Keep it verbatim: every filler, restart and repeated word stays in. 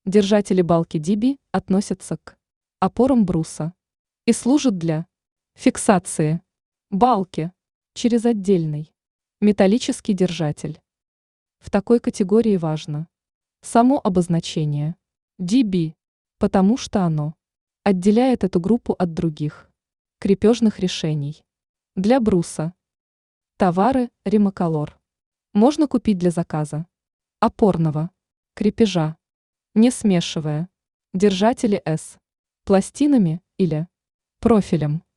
Держатели балки ди би относятся к опорам бруса и служат для фиксации балки через отдельный металлический держатель. В такой категории важно само обозначение ди би, потому что оно отделяет эту группу от других крепежных решений. Для бруса товары Римоколор можно купить для заказа опорного крепежа, не смешивая держатели с пластинами или профилем.